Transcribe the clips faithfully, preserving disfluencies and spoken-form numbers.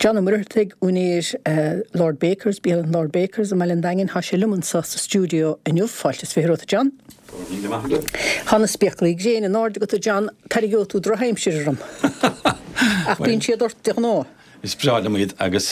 John Murtig unéir uh, Lord Bakers, Biel Lord Bakers, a meile dangin ha sé lummen sa studio in juf faltes fé rot John. Hanna speklí géine náde go John tar go tú droheimsirm. Ach bín si dort de ná. Is bráile muid agus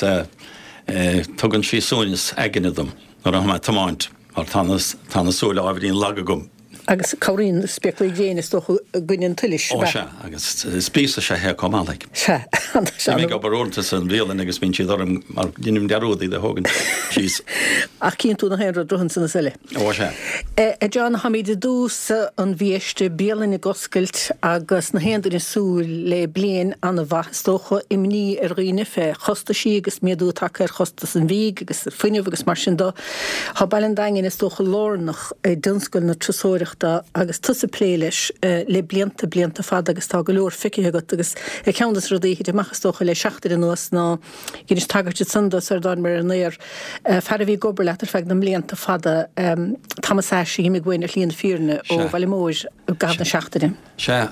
tugann sí súnis aginadum nó ha tamáint ar tána súla áhín lagagum. Agus Corín speklí géine sto gunnin tuilis. Ó se agus spísa se he comálaigh. Se mé go barónta san bhélan agus bín siad orm mar dínum deródaí de thugann síos. Ach cín tú na héir drohan sanna sile. Ó se. E John Hamid dús an bhíiste bíalan i goscailt agus na héandir in súil le blian an a bhastocha imní ar riine fé chosta sí agus méadú take ar chosta san bhíg agus fuineh agus mar sin dó. Tá bailin dangin is tócha lórnach é dunscoil na trasóireachta agus tusa pléiles le blianta blianta fad agus tá go leor ficithe agat agus e ceandas rodí de machastócha le seachtar in nuas ná gin is tagart sandas ar dan mar an néir fer a bhí gobar letar feag na blianta fada Thomas Ashe mi gwein er líon fírne ó bhile móis gab na seachtaine. Se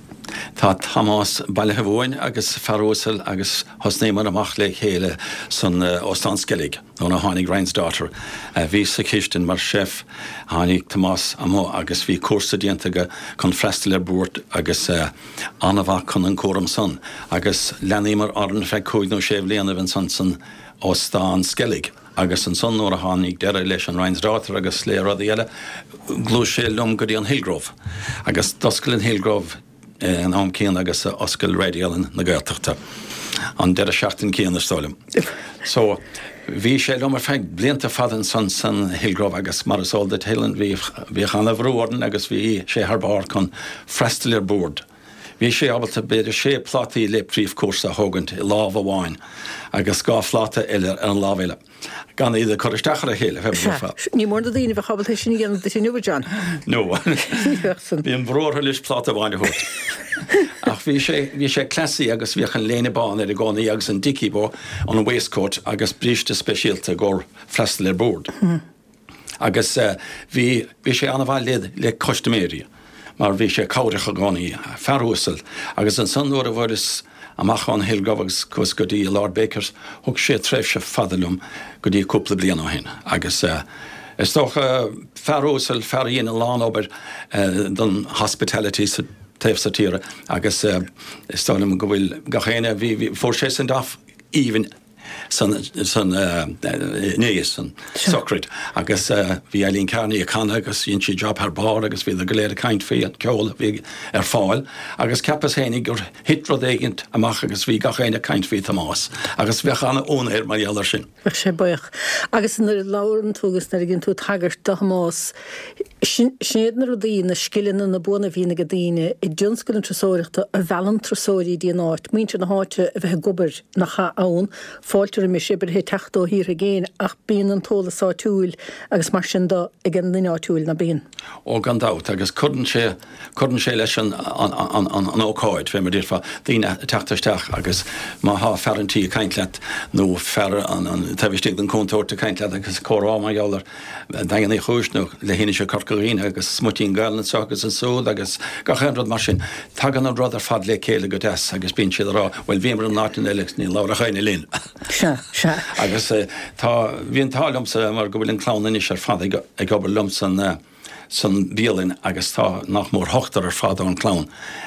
tá Thomas bailthehóin agus Farósal agus hosnéimar amach le chéile san Óstanskellig nó na hánig Reinsdátar. Bhí sa Kistin mar chef hánig Thomas amó agus bhí cuasa diantaige chun freistal ar búirt agus anamha chun an córam san agus leanaimar aran feag cúig nó séh léana bhain san san Óstanskellig. agus an son nóra hánig deire leis an Reinsdátar agus léad eile glú sé lom go dtí an Hillgrove. Agus doscail an Hillgrove an am céan agus oscail radialan na Gaeltachta. An deire seachtain céan na stálim. So, bhí sé lom ar feig blianta fadan san san Hillgrove agus mar is olda heilan bhí chana bhrúordan agus bhí sé tharbár chun freistal ar bord. Bhí sé ábalta beidir sé plataí le príomh cuasa thugant i lámh amháin agus gá flata eile ar an lámh eile. Gan iad choristeachar a chéile fe. Ní mór na daoine bh chabalta sin ghéanam de sin nuair John. No. Bhí an bhróthir leis plata bháine thuirt. Ach bhí sé bhí sé clasaí agus bhí an léine bán ar a gánaí agus an dicí bó an waistcoat agus bríste speisialta gur freistal ar bord. Agus bhí bhí sé anna bhhail le costaméria. Mar bhí sé cáirecha gánaí Farósal agus an san nuair a bhfuris amach an Hillgrove agus cos go dtí Lord Bakers thug sé treibhse fadalum go dtí cúpla bliana hin. Agus is tócha Farósal fearíon an lán obair don hospitality sa taobh sa tíre agus is tónam go bhfuil gachéine bhí fór sé san daf even san san néas san Socrates agus bhí Eileen Carney a canna agus íon si job ar bar agus bhí a goléir a caint fé an ceola bhí ar fáil agus cepas hénig gur hitrod éigent amach agus bhí gachéine caint fé Tomás agus bheith anna ónéir mar dheallar sin. Bheith sé buich. Agus in ar láran túgus nar ginn tú tagart do Tomás siad na rodí na skillin na buna bhína go daine i dúnscoil an trasóireachta a bheallan trasóirí dí an áit. Muinte na háite a bheith gobar na cha ann fáiltear mi sibir he techtó hir a géin ach bíon an tóla sá túil agus mar sin do i gin duine túil na bíon. Ó gan dát agus chudann sé chudann sé leis an an ócáid fé mar dtíirfa daoine teachtarteach agus má há ferrantí caintleat nó fer an taimhistí an cóntóirta caintleat agus chorá mar geallar dagan é chúisnú le héine sé corcaín agus smutín galan agus an súd agus gachéanrad mar sin tagan an rud ar fad le céile go des agus bíon siad rá bhfuil bhímar an nátain eileach ní lára chaine lín. Se se. Agus tá bhíon tálamsa mar go bhfuil an clán is ar fad ag gobar lum san san bíalinn agus tá nach mór hochtar ar fad an clán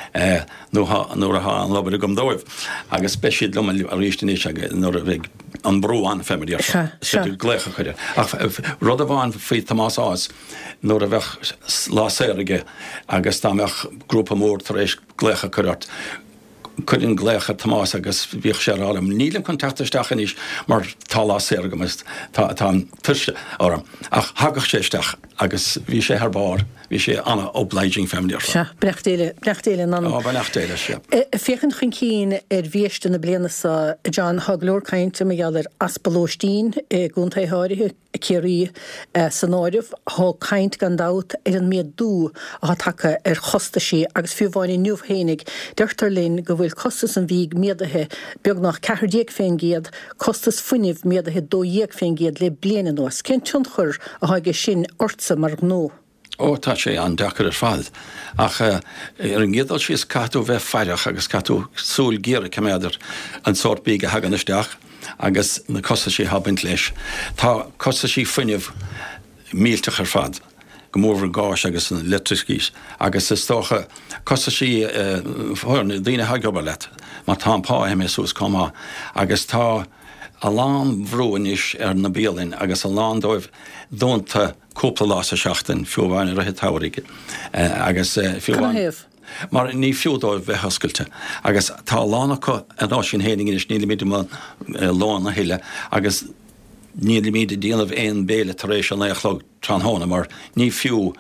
nuair a há an lobar gom dóibh agus speisiad lum a ríiste nuair a bheith an brúán féidir sé glécha chuide. Ach rud a bháin faoi Tomás ás nuair a bheith láséige agus támeach grúpa mór tar éis glécha chuirt. Cuidann glécha Tomás agus bhíoh sé álam nílim contactaisteach is mar tálá séirgamist tá an tuiste orm ach thagach séisteach agus bhí sé ar bár bhí sé anna obliging féimdir. Se brechtéile brechtéile an. Á brechtéile se. Féchan chun cín ar bhíiste na bliana sa John Haglór cainte me geallar aspalóistín gúntaitháirithe céirí san áirih há caint gan dát ar an méad dú a take ar chosta sí agus fiúhhain nniuhhénig deirtar linn go bhfuil costas an bhíg méadathe beag nach cehardíag féin géad costas funineh méadathe dó dhéag féin géad le bliana nuas. Cén tún chur a haige sin orsa mar nó. ó tá sé an dechar ar fád. Ach ar an ggédal sí is catú bheith feireach agus catú súil géire cemméidir an sort bí a hagan isteach agus na cosa sí habint leis. Tá cosa sí funineh mílteach ar fad. Gomór gáis agus an letricís, agus is tócha cosa sí fórna dtíine hagobar leit, mar tá pá mé sús comá, agus tá a lán bhrúis ar na bíalinn agus a lán dóibh dúnta cúpla lá a seachtain fiúhhain a táirige agus fiúhhain. Mar ní fiúdóibh bheith hoscailte, agus tá lánacha an á sin héing is níla míide lán na hiile, agus níl míide díanamh éon béle taréis an éachlog tránthóna, mar ní fiú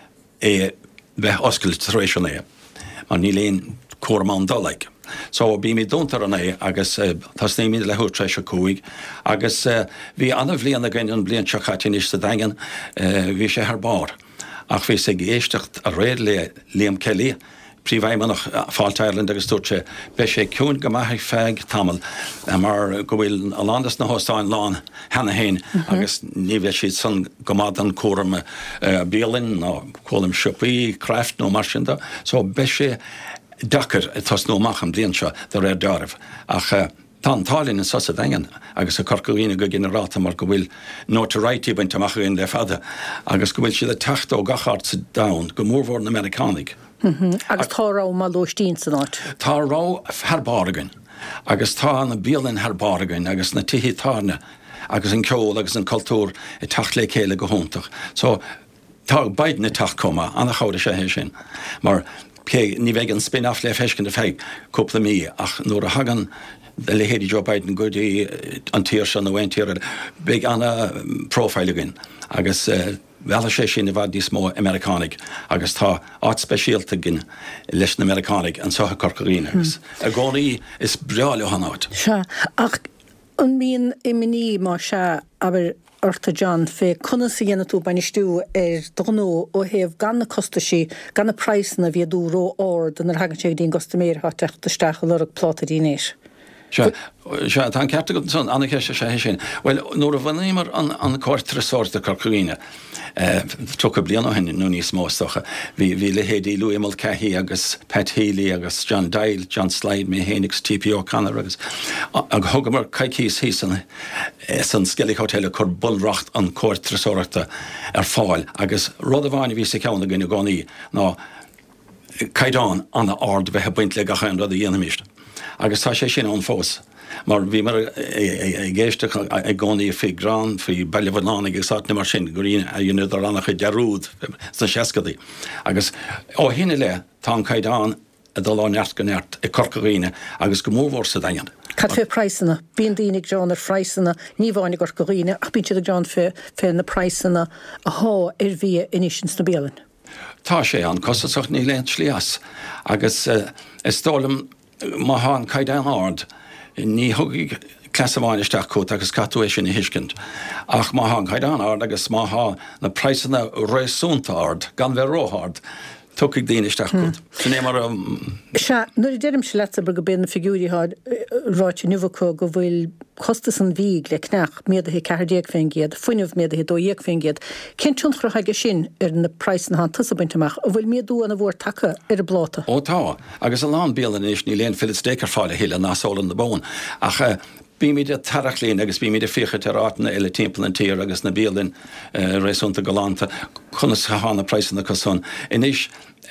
é bheith oscailte taréis an é, mar ní léon cuaramán dalaig. So bí mí dúntar an é agus tá sné míad le thuirtrééis a cúig, agus bhí anna bhblion a gin an blion sechatin is sa dagan bhí sé th bar, ach bhí sé géistecht a réad le Liam Kelly, príomhhaimach fáilteirland agus dúirte be sé cún go maithaigh feig tamil mar go bhfuil a landas na hóstáin lán hena héin agus ní bheith siad san gomád an cuaram bíalinn nó cólam sipaí, creft nó mar sinda, so be sé dachar tas nó macham blion seo de réir darmh ach tá antálinn in sosa dagan agus a corcaíine go generáta mar go bhfuil notoriety baint amach in le fada agus go bhfuil siad a techt ó gachart sa dain go mórhór na Americanig. Agus tárá má lóistín san áit. Tá rá tharbáragan, agus tá na bíalinn tharbáragan agus na tithítána agus an ceol agus an cultúr i tacht le chéile go hóntaach. So tá baid na tacht comma anna cháda sé hé sin, mar Cé ní bheith an spin-off le feiscin de feig cúpla mí ach nuair a hagan le héidir Joe Biden go dtí an tíir se na bhain tíir beag anna prófáiligin agus bheala sé sin i bhd níos mó Americanig agus tá áit speisialta gin leis na Americanig an sotha corcaíine agus. A gcónaí is breála hanáid. Se ach an míon iminí má se aber Orta John fé conna sa dhéana tú banistú ar donó ó héamh gan na costa sí gan na praisna bhí dúró áir den ar hagan sé dín gosta méir há teachtasteach a lorug pláta dínéis. Se se tá ceartta go san anna ceiste sé sin. Well, nuair a bhanímar an an cóirtre sóirta corcaíine tu go bliana hen nó níos móstocha. Bhí bhí le héadí Louis Mulcahy agus Pat Healy agus John Dyle, John Slide mé hénigs T P O'Connor agus ag thugamar caicís hí san san Skellig Hotel chur bulracht an cóirtre sóirta ar fáil agus rud a bhaine bhí sé ceanna gine gánaí ná caiidán anna ard bheithe buint le gachan rud a dhéanamiste. Agus tá sé sin an fós. Mar bhí mar géiste ag gánaí fé grán fí bailhlánig agus sána mar sin goíine a dionad ar annach chu dearúd san seacadaí. Agus ó hinine le tá caiidán a dá neart go neart i corcaíine agus go móhór sa dain. Cad fé praissanna, bíon daoine John ar freisanna, ní bháinnig corcaíine, ach bíon siad John fé fé na praissanna a há ar bhí inisins na béalann. Tá sé an cosach ní leon slías agus is tólam má há an caiidán ard ní thugaigh clasamháinisteach cót agus catú é sin i hiiscint. Ach má há an caiidán ard agus má há na praissanna réasúnta ard gan bheith róthard tuigh daoneisteach cót. Sin é mar Se nuair deirim se leta go ben na figúí hád ráite nuhacha go bhfuil costas an bhíg le cneach méadahí cehardéag féngéad, funineh méadahí dóíag féngéad. Cén túnchrachaige sin ar na praisna há tusabainteach a bhfuil méadú an a bhór take ar a bláta. Ó tá, agus a lán béalan is ní léon Philip Staker fáile héile násálan na bón. Ach bí míid a tarach líon agus bí míid a ficha tarrána eile timppla an tíir agus na béalinn rééisúnta galanta chuna sa hána praisna cosún. Inis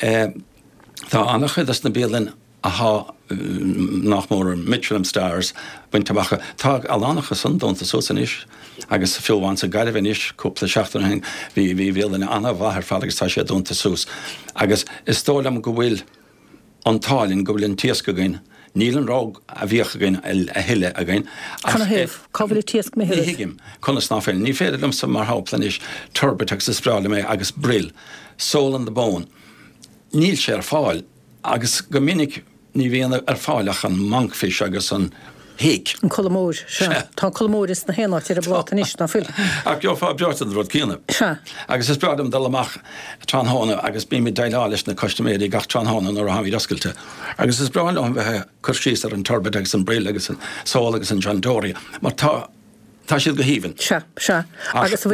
tá annach chudas na béalinn a há nach mór Michelin stars buint tabacha tá alánacha san donta sosan is agus fiúháin sa gaiilehhain is cúpla seachtain hen bhí bhí bhéalana anna bhthar fálagus tá sé donta sús. Agus is tólam go bhfuil antálinn go bhfuil tíasca gain níl an rág a bhíocha gain a hiile a gain. Chuna héh, cá bhfuil tíasc mé hiile? Higim, chuna snáfeil. Ní féidir lum sa mar háplan is turbateach sa sprála mé agus brill, soul an the bone. Níl sé ar fáil agus go minic ní bhíon ar fáileach an monkfish agus an héic. An cholamóir, se. Tá cholamóir is na héanacht ar a bláta níos na fil. Ach jo fá beirtan rud cíanamh. Se. Agus is beartam dal amach tránhána agus bí mi dailá leis na costaméirí gach tránhána nó a haí rascailte. Agus is breáil an bheitthe chuirsíos ar an turbad agus an brill agus an sáil agus an John Dory. Mar tá tá siad go híhann. Se se agus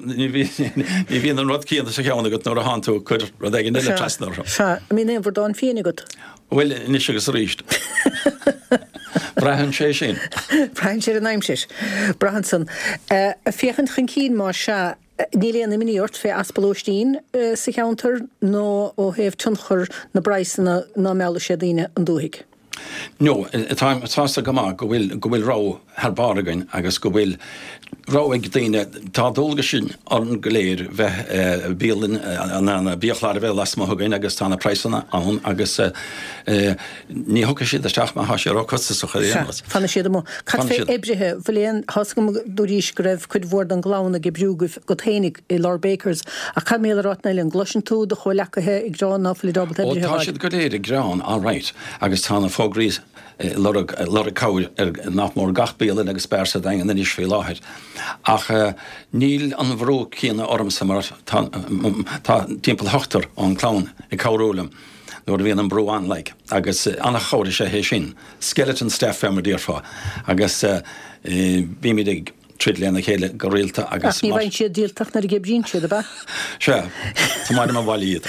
ní bhíon an rud cíanta sa cheanna go nó a háú chuir rud ag ile trasnar. Se mí éonhar dáin féna go. Bhfuil ní agus ríist. Brahan sé sin. Brahan sé an aimimsis. Brahanson a fiochan chun cín má se ní léana miníort fé aspalóistín sa cheantar nó ó héh tunchar na braisanna ná meala sé daine an dúhiig. No, tá go má go bhfuil go bhfuil rá thar bargain agus go bhfuil rá ag daine tá dulga sin an go léir bheith bílan an bíochláir bheith las thugain agus tána preisanna ann agus ní thucha siad isteach má sé rá costa sa chuímas. Fanna siad mó. Ca fé ébrithe bhfuléon hascom dúríis go raibh chud bhór an glána go brúgah go thénig i Lord Bakers a cha méle rátnail an glosin tú do choilechathe ag grán náfuil dábal ébrithe. Tá siad go léir ag grán all right agus tána fógrís lor a cáir ar nach mór gachbélan agus persa dain an is fé láthir. Ach níl an bhró cíanna ormsa mar tá timppel hotar an clán i cárólam nóir bhíon an brúán le agus anna cháir sé hé sin skeleton staff femar díorfá agus bí mí ag tridléanna chéile go réalta agus ní bhain siad díaltach na gebrín siad a ba? Se, tá mar am bhhaíad.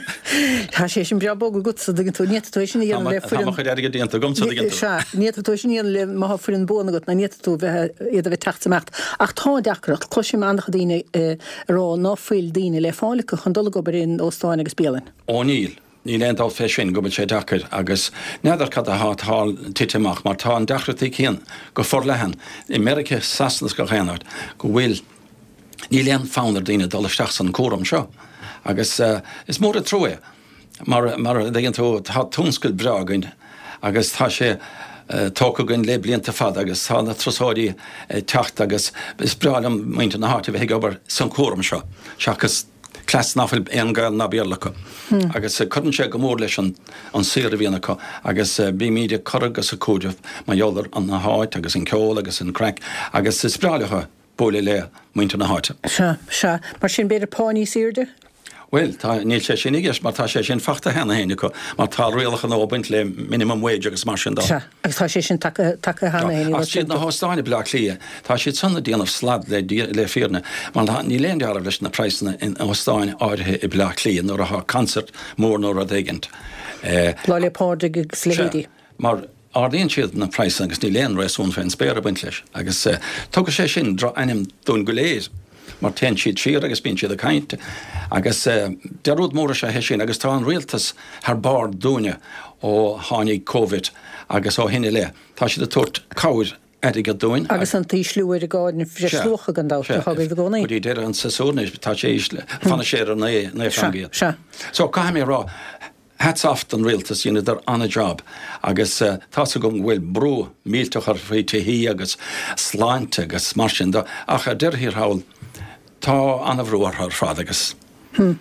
Tá sé sin beabó go gutsa dagin tú níta sin íon le furin. Tá chuir aige díanta gomsa dagin. Se, níta tú sin íon le má furin bóna gut na níta tú bheith iad a bheith teachtamecht. Ach tá deacrach, cloisim annach daine rá ná fuil daine le fálacha chun dul go barin óstáin agus bélan. Ó níl. Ní leon á fé sin go sé dachar agus neadar cad a hátáil tiiteach mar tá an dachratí chéan go for lehan i America sasnas go chéanart go bhfuil ní leon fánar daine dolisteach san córam seo agus uh, is mór a troe mar mar dginn tú tá túnscail breagain agus tá sé uh, tócagann le blianta fad agus tá na trosáirí uh, techt agus is breálam muinte na háta bheith gobar san córam seo seachas Clas nafil ein gael na bíarlacha. Hmm. Agus uh, chuann sé go mór leis an séir a bhíanacha agus uh, bí míide choragus a cóideh má jólar an na háit agus an ceol agus an crack agus is spráilecha bóla le muinte na háite. Se, se, mar sin beidir pání síirde? Well, tá níl sé sin igeis, mar tá sé sin fachta hena héine go, mar tá réalach an óbaint le minimum wage agus mar sin dá. Se, agus tá sé sin take hena héine. Ach siad na hóstáine blach lia, tá siad sanna díanamh slad le le fíorna, mar ní léon dearmh leis na preisna in hóstáine áirithe i blach lia, nóair a há concert mór nóair a dhéigint. Láile páirde agus lehéidí. Mar ardíonn siad na preisna agus ní léon réasún féin spéir a buint leis, agus tugadh sé sin dra anim dún go léir. Mar ten siad siar agus bíonn siad a cainte. Agus uh, dearúd móra sé he sin, agus tá an rialtas thar bar dúine ó tháinig Covid agus ó hinine le. Tá siad a tuairt cáir edig a dúin. Agus an tí slúir a gáin fri slúcha gan dáta hagad go gcónaí. Budí deir an sasúrnis tá sé fanna sé ar na fangiad. Se. So cá mé rá hats off an rialtas dhéanana dar anna job agus uh, tá sa gom bhfuil brú míltachar faoi tuhíí agus sláinte agus mar sin da ach a deirthír hail tá anna bhrúar ar fád agus. Hmm.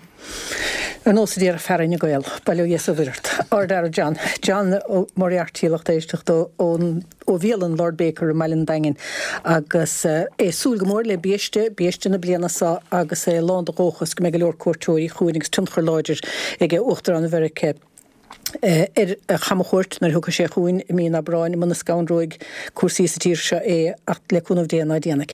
An ósa díar a ferraine goil, bailú yes a bhirt. Ardar John, John ó Moriartíach éisteach ó bhíalan Lord Baker a meilin daingin agus é súl go mór le bíiste, bíiste na bliana sa agus é lánda góchas go me go leor cuairteoirí chuúnings tunchar láidir ag é uachtar an bherice er chamachort nar thucha sé chuin mí na brain man na scaunróig cuasí sa tíir se é at le cúnmh déana déananig.